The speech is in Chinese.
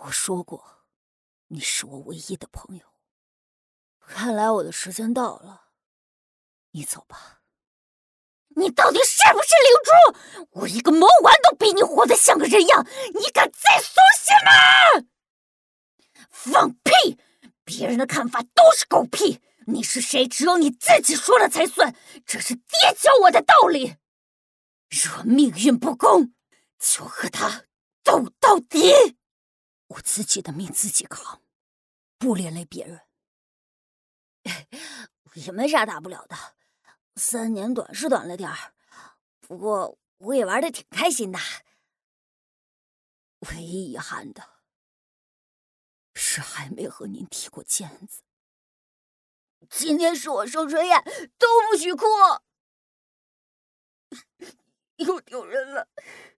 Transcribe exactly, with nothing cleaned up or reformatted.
我说过，你是我唯一的朋友。看来我的时间到了，你走吧。 你到底是不是灵珠？我一个魔丸都比你活得像个人样，你敢再松懈吗？放屁！别人的看法都是狗屁，你是谁，只有你自己说了才算，这是爹教我的道理。若命运不公，就和他斗到底。 我自己的命自己扛，不连累别人。 也没啥大不了的，三年短是短了点儿，不过我也玩得挺开心的。 唯一遗憾的是还没和您踢过毽子。 今天是我寿辰宴，都不许哭。又丢人了。